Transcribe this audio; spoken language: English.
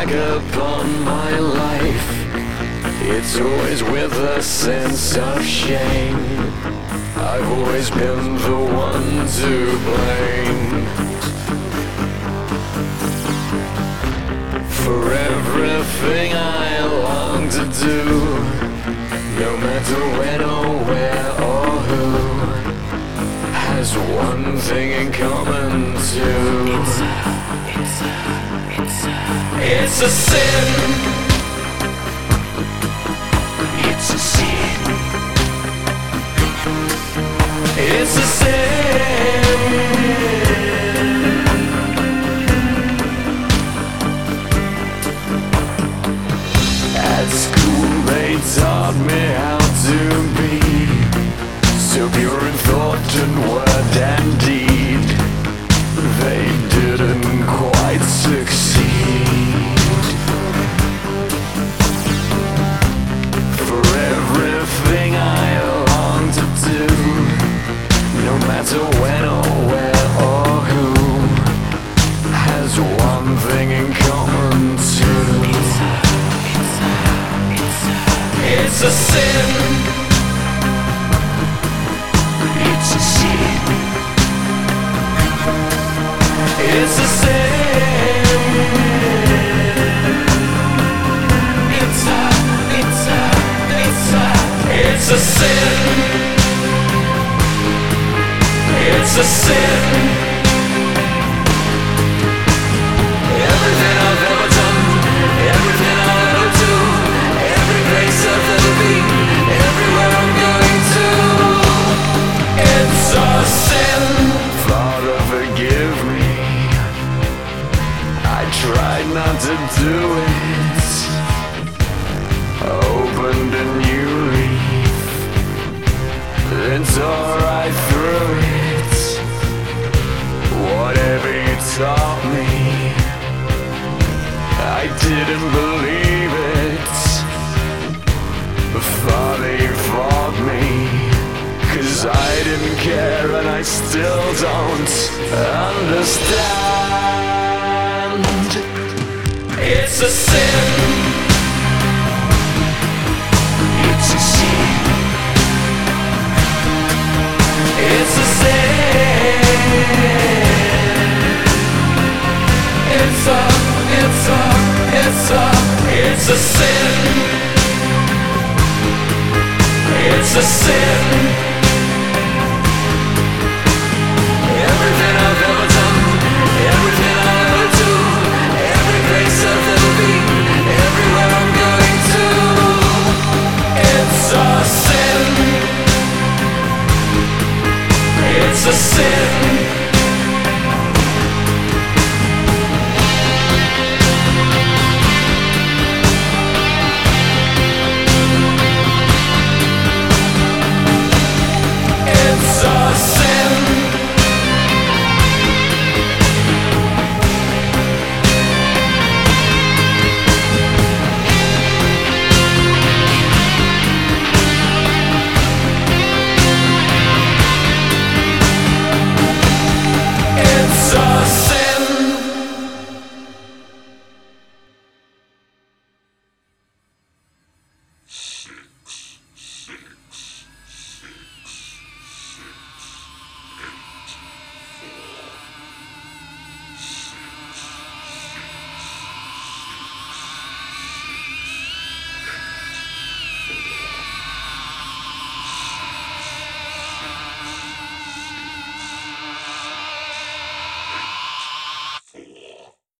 back upon my life, it's always with a sense of shame. I've always been the one to blame for everything I long to do, no matter when or where or who, has one thing in common too. It's a sin. It's a sin. It's a sin. At school they taught me how to be so pure in thought and word and deed. They didn't quite succeed. For everything I long to do, no matter when or where or who, has one thing in common too. It's a sin. It's a sin. It's a sin. It's a sin. It's a sin. Everything I've ever done, everything I'll ever do, every place I've ever been, everywhere I'm going to, it's a sin. Father, forgive me, I tried not to do it. Opened a new leaf, then tore right through it. Whatever you taught me, I didn't believe it. Father, you fought me, 'cause I didn't care and I still don't understand. It's a sin. It's a sin. It's a sin. It's a sin. It's a sin.